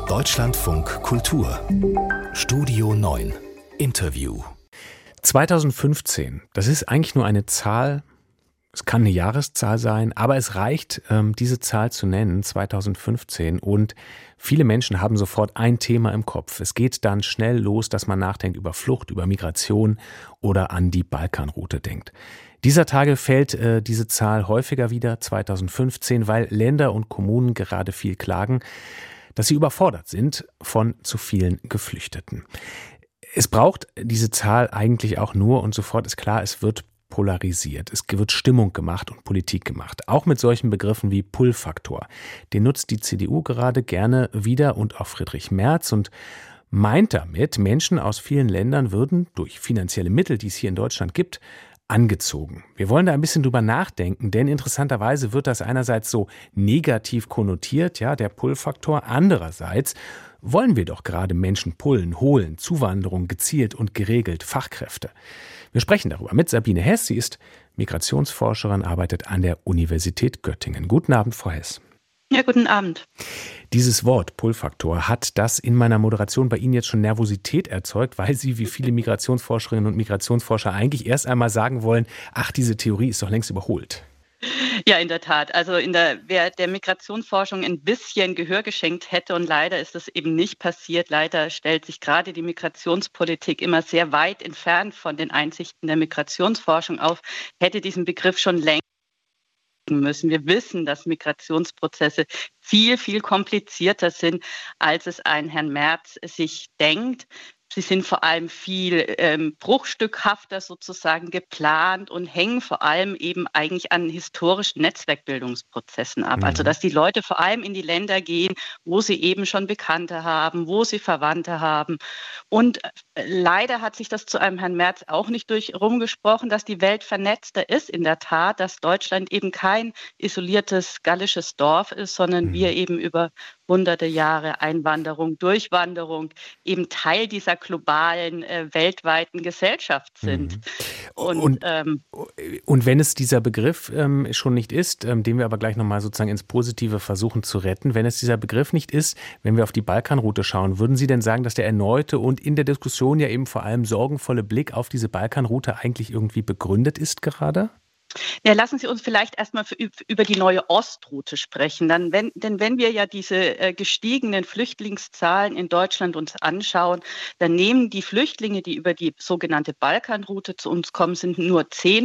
Deutschlandfunk Kultur Studio 9 Interview 2015, das ist eigentlich nur eine Zahl, es kann eine Jahreszahl sein, aber es reicht, diese Zahl zu nennen, 2015, und viele Menschen haben sofort ein Thema im Kopf. Es geht dann schnell los, dass man nachdenkt über Flucht, über Migration oder an die Balkanroute denkt. Dieser Tage fällt diese Zahl häufiger wieder, 2015, weil Länder und Kommunen gerade viel klagen, dass sie überfordert sind von zu vielen Geflüchteten. Es braucht diese Zahl eigentlich auch nur, und sofort ist klar, es wird polarisiert. Es wird Stimmung gemacht und Politik gemacht. Auch mit solchen Begriffen wie Pull-Faktor. Den nutzt die CDU gerade gerne wieder und auch Friedrich Merz und meint damit, Menschen aus vielen Ländern würden durch finanzielle Mittel, die es hier in Deutschland gibt, angezogen. Wir wollen da ein bisschen drüber nachdenken, denn interessanterweise wird das einerseits so negativ konnotiert, ja, der Pull-Faktor. Andererseits wollen wir doch gerade Menschen pullen, holen, Zuwanderung gezielt und geregelt, Fachkräfte. Wir sprechen darüber mit Sabine Hess. Sie ist Migrationsforscherin, arbeitet an der Universität Göttingen. Guten Abend, Frau Hess. Ja, guten Abend. Dieses Wort Pull-Faktor, hat das in meiner Moderation bei Ihnen jetzt schon Nervosität erzeugt, weil Sie, wie viele Migrationsforscherinnen und Migrationsforscher, eigentlich erst einmal sagen wollen, ach, diese Theorie ist doch längst überholt? Ja, in der Tat. Also wer der Migrationsforschung ein bisschen Gehör geschenkt hätte, und leider ist das eben nicht passiert. Leider stellt sich gerade die Migrationspolitik immer sehr weit entfernt von den Einsichten der Migrationsforschung auf, hätte diesen Begriff schon längst müssen. Wir wissen, dass Migrationsprozesse viel, viel komplizierter sind, als es ein Herrn Merz sich denkt. Sie sind vor allem viel bruchstückhafter sozusagen geplant und hängen vor allem eben eigentlich an historischen Netzwerkbildungsprozessen ab. Also dass die Leute vor allem in die Länder gehen, wo sie eben schon Bekannte haben, wo sie Verwandte haben. Und leider hat sich das zu einem Herrn Merz auch nicht rumgesprochen, dass die Welt vernetzter ist in der Tat, dass Deutschland eben kein isoliertes gallisches Dorf ist, sondern wir eben über hunderte Jahre Einwanderung, Durchwanderung eben Teil dieser globalen, weltweiten Gesellschaft sind. Und wenn es dieser Begriff schon nicht ist, den wir aber gleich nochmal sozusagen ins Positive versuchen zu retten, wenn es dieser Begriff nicht ist, wenn wir auf die Balkanroute schauen, würden Sie denn sagen, dass der erneute und in der Diskussion ja eben vor allem sorgenvolle Blick auf diese Balkanroute eigentlich irgendwie begründet ist gerade? Ja, lassen Sie uns vielleicht erstmal über die neue Ostroute sprechen. Denn wenn wir ja diese gestiegenen Flüchtlingszahlen in Deutschland uns anschauen, dann nehmen die Flüchtlinge, die über die sogenannte Balkanroute zu uns kommen, sind nur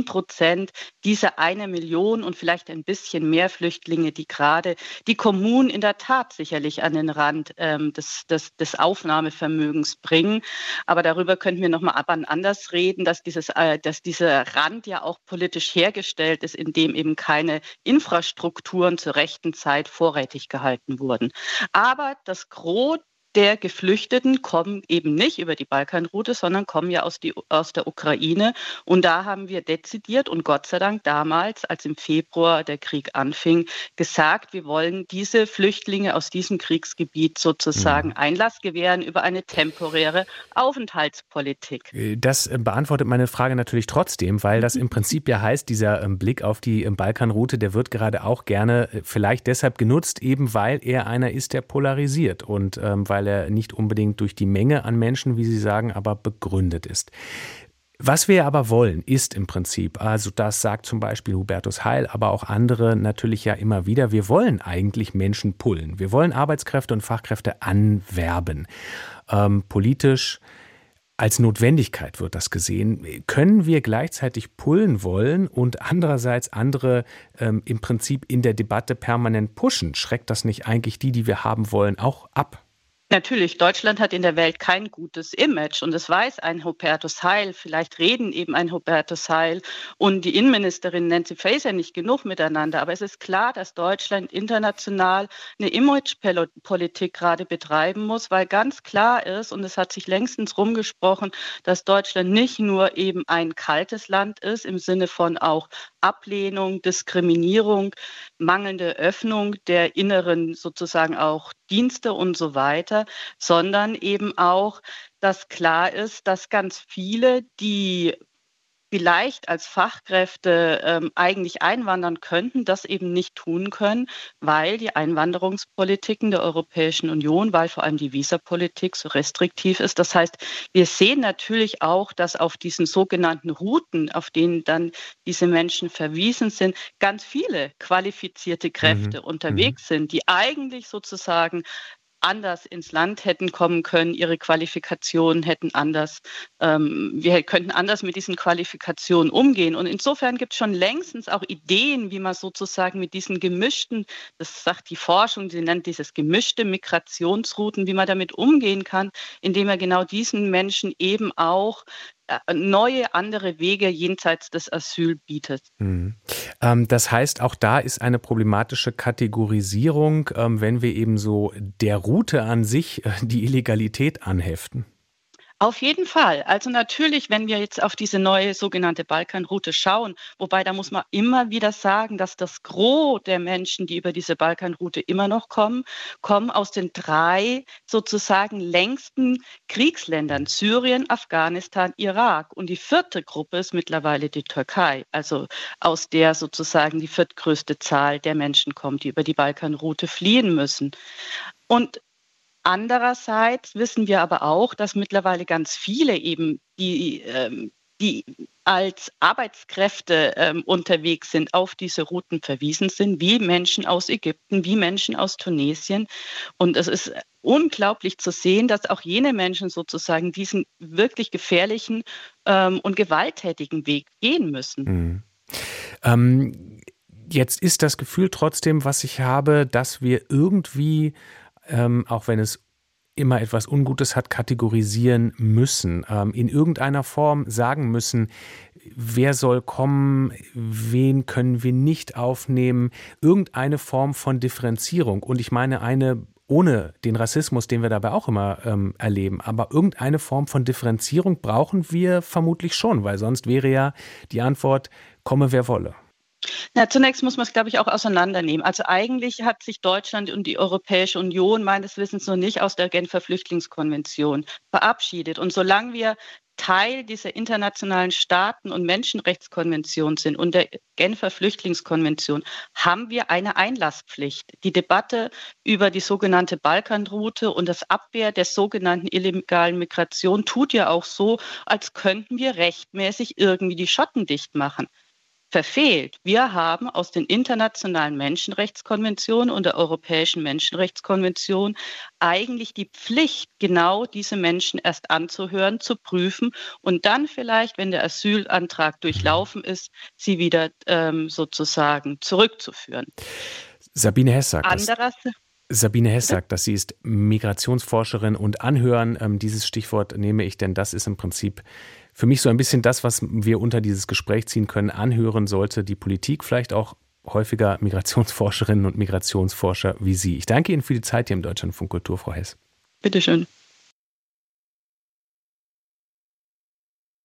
10% dieser 1 Million und vielleicht ein bisschen mehr Flüchtlinge, die gerade die Kommunen in der Tat sicherlich an den Rand des Aufnahmevermögens bringen. Aber darüber könnten wir nochmal anders reden, dass dieser Rand ja auch politisch hergestellt ist, indem eben keine Infrastrukturen zur rechten Zeit vorrätig gehalten wurden. Aber das Gros der Geflüchteten kommen eben nicht über die Balkanroute, sondern kommen ja aus der Ukraine. Und da haben wir dezidiert und Gott sei Dank damals, als im Februar der Krieg anfing, gesagt, wir wollen diese Flüchtlinge aus diesem Kriegsgebiet sozusagen Einlass gewähren über eine temporäre Aufenthaltspolitik. Das beantwortet meine Frage natürlich trotzdem, weil das im Prinzip ja heißt, dieser Blick auf die Balkanroute, der wird gerade auch gerne vielleicht deshalb genutzt, eben weil er einer ist, der polarisiert und weil er nicht unbedingt durch die Menge an Menschen, wie Sie sagen, aber begründet ist. Was wir aber wollen, ist im Prinzip, also das sagt zum Beispiel Hubertus Heil, aber auch andere natürlich ja immer wieder, wir wollen eigentlich Menschen pullen. Wir wollen Arbeitskräfte und Fachkräfte anwerben. Politisch als Notwendigkeit wird das gesehen. Können wir gleichzeitig pullen wollen und andererseits andere im Prinzip in der Debatte permanent pushen? Schreckt das nicht eigentlich die wir haben wollen, auch ab? Natürlich, Deutschland hat in der Welt kein gutes Image und das weiß ein Hubertus Heil. Vielleicht reden eben ein Hubertus Heil und die Innenministerin Nancy Faeser nicht genug miteinander. Aber es ist klar, dass Deutschland international eine Imagepolitik gerade betreiben muss, weil ganz klar ist, und es hat sich längstens rumgesprochen, dass Deutschland nicht nur eben ein kaltes Land ist, im Sinne von auch Ablehnung, Diskriminierung, mangelnde Öffnung der inneren sozusagen auch Dienste und so weiter, sondern eben auch, dass klar ist, dass ganz viele, die vielleicht als Fachkräfte eigentlich einwandern könnten, das eben nicht tun können, weil die Einwanderungspolitiken der Europäischen Union, weil vor allem die Visapolitik so restriktiv ist. Das heißt, wir sehen natürlich auch, dass auf diesen sogenannten Routen, auf denen dann diese Menschen verwiesen sind, ganz viele qualifizierte Kräfte unterwegs sind, die eigentlich sozusagen anders ins Land hätten kommen können, ihre Qualifikationen hätten anders, wir könnten anders mit diesen Qualifikationen umgehen. Und insofern gibt es schon längstens auch Ideen, wie man sozusagen mit diesen gemischten, das sagt die Forschung, sie nennt dieses gemischte Migrationsrouten, wie man damit umgehen kann, indem er genau diesen Menschen eben auch neue, andere Wege jenseits des Asyl bietet. Das heißt, auch da ist eine problematische Kategorisierung, wenn wir eben so der Route an sich die Illegalität anheften. Auf jeden Fall. Also natürlich, wenn wir jetzt auf diese neue sogenannte Balkanroute schauen, wobei da muss man immer wieder sagen, dass das Gros der Menschen, die über diese Balkanroute immer noch kommen aus den 3 sozusagen längsten Kriegsländern, Syrien, Afghanistan, Irak. Und die 4. Gruppe ist mittlerweile die Türkei, also aus der sozusagen die 4. größte Zahl der Menschen kommt, die über die Balkanroute fliehen müssen. Und andererseits wissen wir aber auch, dass mittlerweile ganz viele eben, die als Arbeitskräfte unterwegs sind, auf diese Routen verwiesen sind, wie Menschen aus Ägypten, wie Menschen aus Tunesien. Und es ist unglaublich zu sehen, dass auch jene Menschen sozusagen diesen wirklich gefährlichen und gewalttätigen Weg gehen müssen. Jetzt ist das Gefühl trotzdem, was ich habe, dass wir irgendwie auch wenn es immer etwas Ungutes hat, kategorisieren müssen, in irgendeiner Form sagen müssen, wer soll kommen, wen können wir nicht aufnehmen, irgendeine Form von Differenzierung. Und ich meine eine ohne den Rassismus, den wir dabei auch immer erleben, aber irgendeine Form von Differenzierung brauchen wir vermutlich schon, weil sonst wäre ja die Antwort, komme wer wolle. Na, zunächst muss man es, glaube ich, auch auseinandernehmen. Also eigentlich hat sich Deutschland und die Europäische Union meines Wissens noch nicht aus der Genfer Flüchtlingskonvention verabschiedet. Und solange wir Teil dieser internationalen Staaten- und Menschenrechtskonvention sind und der Genfer Flüchtlingskonvention, haben wir eine Einlasspflicht. Die Debatte über die sogenannte Balkanroute und das Abwehr der sogenannten illegalen Migration tut ja auch so, als könnten wir rechtmäßig irgendwie die Schotten dicht machen. Verfehlt. Wir haben aus den internationalen Menschenrechtskonventionen und der Europäischen Menschenrechtskonvention eigentlich die Pflicht, genau diese Menschen erst anzuhören, zu prüfen und dann vielleicht, wenn der Asylantrag durchlaufen ist, sie wieder sozusagen zurückzuführen. Sabine Hess sagt, dass sie ist Migrationsforscherin und Anhören, dieses Stichwort nehme ich, denn das ist im Prinzip für mich so ein bisschen das, was wir unter dieses Gespräch ziehen können. Anhören sollte die Politik, vielleicht auch häufiger Migrationsforscherinnen und Migrationsforscher wie Sie. Ich danke Ihnen für die Zeit hier im Deutschlandfunk Kultur, Frau Hess. Bitteschön.